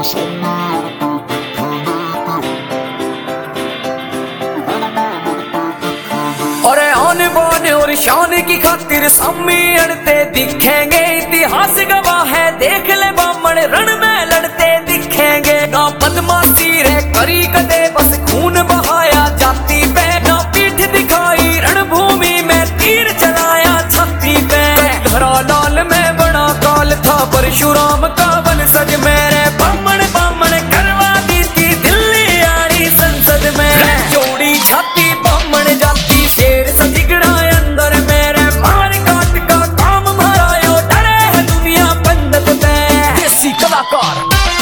अरे आने बाने और शान की खातिर सामी अड़ते दिखेंगे, इतिहास गवाह है देख ले बामण रण में लड़ते दिखेंगे। ना बदमाशी रे करी कदे बस खून बहाया जाती पे, ना पीठ दिखाई रणभूमि में तीर चलाया छाती पे। धरा लाल में बड़ा काल था परशुराम का वंशज, मेरे बामण बामण करवा दी थी दिल्ली आड़ी संसद में। जोड़ी छाती बामण जाती शेर सजिगड़ा अंदर, मेरे मार काट का काम भरायो डरे है दुनिया पंडित पे। देसी कलाकार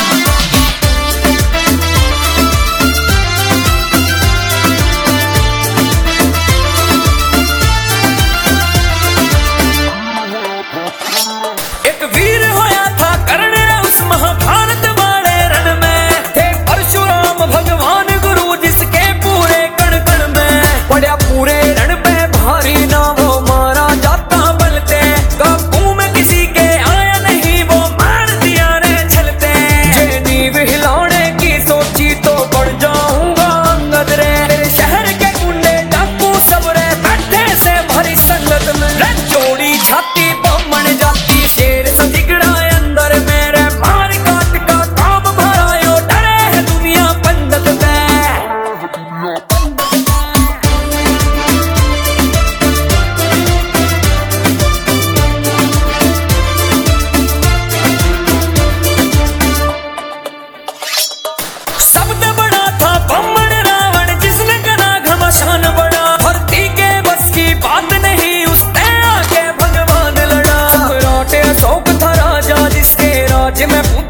एक वीर होया था कर्ण उस महाभारत वाले रण में, थे परशुराम भगवान गुरु जिसके पूरे कण कण में। पड़ा पूरे रण पे भारी ना वो मारा जाता बलते, काबू में किसी के आया नहीं वो मार दिया रे छलते। ये नींव हिलाने की सोची तो बढ़ जाऊंगा अंगद रे, तेरे शहर के गुंडे डाकू सब रे बैठे से भरी संगत में। जोड़ी छाती बामण जाती शेर सजिगड़ा अंदर, मेरे मार काट का काम भरायो डरे है दुनिया पंडित पे। शब्द बड़ा था बामण रावण जिसने करा घमासान बड़ा, धरती के बस की बात नहीं उसने आके भगवान लड़ा। सम्राट अशोक था राजा जिसके राज्य में